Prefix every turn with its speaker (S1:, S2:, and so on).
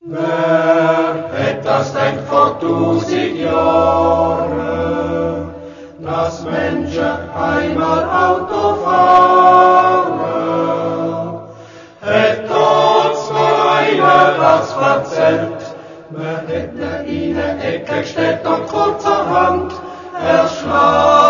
S1: Wer hätt das denkt vor 1000 Jahren, dass Menschen einmal Auto fahren? Hätt uns mal einer das erzählt, man hätt ihn in eine Ecke gestellt und kurzerhand erschlagen.